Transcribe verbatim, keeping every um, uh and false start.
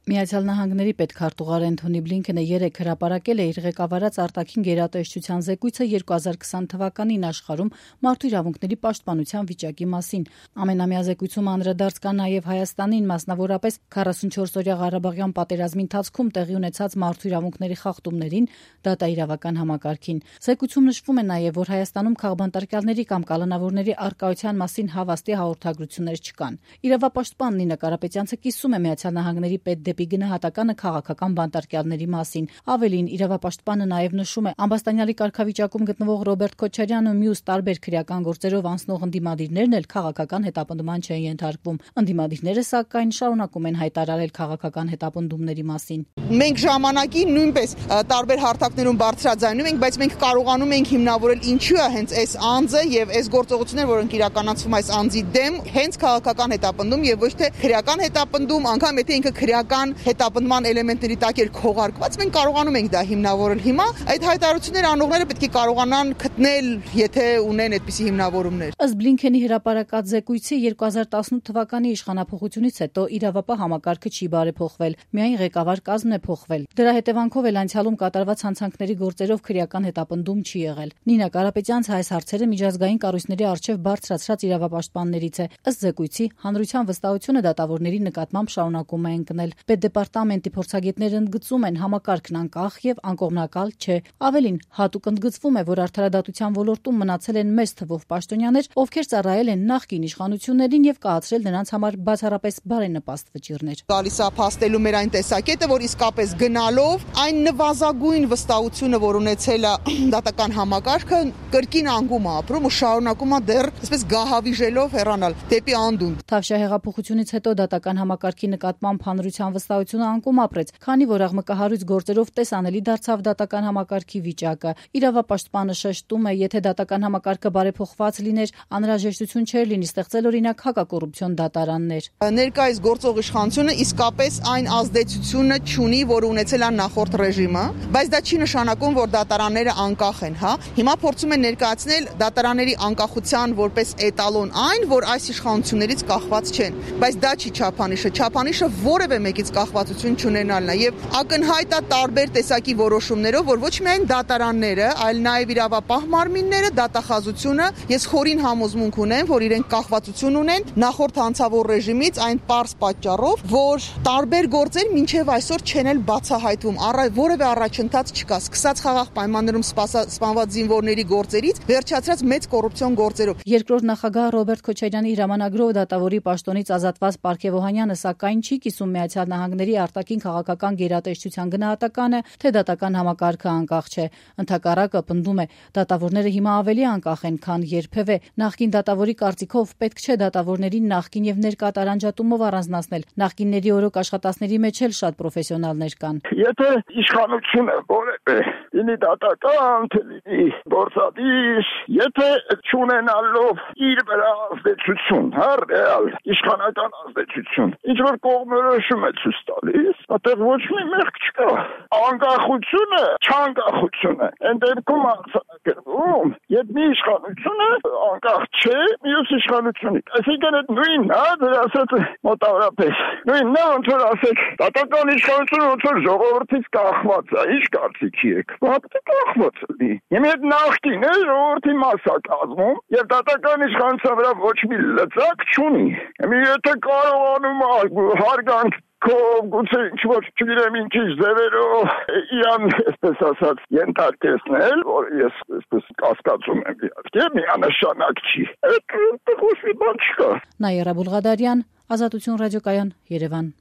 Միացյալ Նահանգների պետքարտուղար Էնթոնի Բլինքենը երեկ հրապարակել է իր ղեկավարած արտաքին գերատեսչության զեկույցը երկու հազար քսան թվականին աշխարհում մարդու իրավունքների պաշտպանության վիճակի մասին։ Ամենամյա զեկույցում անդրադարձ կա նաև Հայաստանին, մասնավորապես քառասունչորսօրյա Ղարաբաղյան պատերազմի ընթացքում տեղի ունեցած մարդու իրավունքների խախտումներին, դատաիրավական համակարգին։ Զեկույցում նշվում է նաև, որ Հայաստանում քաղբանտարկյալների կամ կալանավորների առկայության մասին հավաստի հաղորդագրություններ չկան։ Իրավապաշտպան Նինա Կարապետյանցը կիսում է Միացյալ Նահանգների պետ գնահատականը քաղաքական բանտարկյալների մասին։ Ավելին, իրավապաշտպանը նաև նշում է, ամբաստանյալի կարգավիճակում գտնվող Ռոբերտ Քոչարյանն ու մյուս տարբեր քրեական գործերով անցնող ընդդիմադիրներն էլ քաղաքական հետապնդման չեն ենթարկվում։ Ընդդիմադիրները, սակայն, շարունակում են հայտարարել քաղաքական հետապնդումների մասին։ Մենք ժամանակին նույնպես տարբեր հարթակներում բարձրաձայնում ենք, բայց մենք կարողանում ենք հիմնավորել ինչու է հենց այս անձը եւ այս գործողությունները, որոնք իրականացվում այս անձի դեմ, հենց քաղաքական հետապնդում եւ ոչ թե քրեական հետապնդում, անգամ եթե ինքը քրեական հետապնդման էլեմենտների տակ էր քողարկված, մենք կարողանում ենք դա հիմնավորել։ Հիմա այդ հայտարարությունները անողները պետք է կարողանան գտնել, եթե ունեն այդպիսի հիմնավորումներ։ Ըստ Բլինքենի հրապարակած զեկույցի երկու հազար տասնութ թվականի իշխանափոխությունից հետո իրավապահ համակարգը չի բարեփոխվել, միայն ղեկավար կազմն է փոխվել։ Դրա հետևանքով էլ անցյալում կատարված հանցանքների գործերով քրեական հետապնդում չի եղել։ Նինա Կարապետյանցը այս հարցերը միջազգային կառույցների առջև բարձրացրած իրավապաշտպաններից է։ Ըստ զեկույցի, հանրության վստահությունը դատավորների նկատմամբ շարունակում է ընկնել։ Պետդեպարտամենտի փորձագետները ընդգծում են, համակարգն անկախ եւ անկողմնակալ չէ։ Ավելին, հատուկ ընդգծվում է, որ արդարադատության ոլորտում մնացել են մեծ թվով պաշտոնյաներ, ովքեր ծառայել են նախկին իշխանություններին եւ կայացրել նրանց համար բացառապես բարենպաստ վճիռներ։ Գալիս է փաստելու մեր այն տեսակետը, որ իսկապես գնալով այն նվազագույն վստահությունը, որ ունեցել է դատական համակարգը, կրկին անկում է ապրում ու շարունակում է դեռ այսպես գահավիժելով հեռանալ դեպի անդունդ։ Թավշյա հեղափոխությունից հետո դատական համակարգի նկատմամբ հանրության վստահությունը անկում ապրեց, քանի որ աղմկահարույց գործերով տեսանելի դարձավ դատական համակարգի վիճակը։ Իրավապաշտպանը շեշտում է, եթե դատական համակարգը բարեփոխված լիներ, անհրաժեշտություն չէր լինի ստեղծել օրինակ հակակոռուպցիոն դատարաններ։ Ներկայիս գործող իշխանությունը իսկապես այն ազդեցությունը չունի, որ ունեցել է նախորդ ռեժիմը, բայց դա չի նշանակում, որ դատարանները անկախ են, հա։ Հիմա փորձում են ներկայացնել դատարանների անկախության որպես էտալոն այն, որ այս իշխանություններից կախված չեն, բայց դա չի չափանիշը։ Չափանիշը որևէ մեկից կախվածություն չունենալն է եւ ակնհայտ է տարբեր տեսակի որոշումներով, որ ոչ միայն դատարանները, այլ նաեւ իրավապահ մարմինները, դատախազությունը, ես խորին համոզմունք ունեմ, որ իրենք կախվածություն ունեն նախորդ հանցավոր ռեժիմից այն պարզ պատճառով, որ տարբեր գործեր մինչեւ այսօր չեն էլ բացահայտվում, առ որևէ առաջընթաց չկա, սկսած խաղաղ պայմաններում սպանված զինվորների գործերից, վերջացրած մեծ կոռուպցիոն գործերով։ Երկրորդ նախագահ Ռոբերտ Քոչարյանի հրամանագրով դատավորի պաշտոնից ազատված Պարքև Օհանյանը սակայն չի կիսում Միացյալ Նահանգների արտաքին քաղաքական գերատեսչության գնահատականը, թե դատական համակարգը անկախ չէ։ Ընդհակառակը պնդում է, դատավորները հիմա ավելի անկախ են, քան երբևէ։ Նախկին դատավորի կարծիքով պետք չէ դատավորներին նախկին եւ ներկա տարանջատումով առանձնացնել։ Նախկինների օրոք աշխատածների մեջ էլ շատ պրոֆեսիոնալներ կան։ Եթե իշխանությունը որևէ լինի դատական, թե լինի գործադիր, եթե չունենալով իր վրա ազդեցություն, հա, ռեալ իշխանական ազդեցություն, ինչ որ կողմնորոշում է ցույց տալիս, այդտեղ ոչ մի մեղք չկա։ Անկախությունը, չանկախությունը, այն դեպքում արձանագրվում, եթե մի իշխանությունը անկախ չէ մյուս իշխանությունից։ Այսինքն այդ նույնն է, դրա ասած մոտավորապես։ Նույնն է, ոնց որ ասեք, դատական իշխանությունը ոնց որ ժողովրդից կախված է, ի՞նչ կարծիքի եք։ Բավական կախված է։ Հիմա այդ նախկինը ժողովրդի մաս է կազմում, եւ դատական իշխանության վրա ոչ մի լծակ չունի։ Հիմա եթե կարողանում է հարգանք Կով գուցե ինչ-որ չգիտեմ ինչ-ինչ ձևերով իրան, այսպես ասած, ենթարկեցնել, որ ես այսպես կասկածում եմ իհարկե, միանշանակ չի։ Այդ ոչ մի բան չկա։ Նաիրա Բուլղադարյան, Ազատություն ռադիոկայան, Երևան։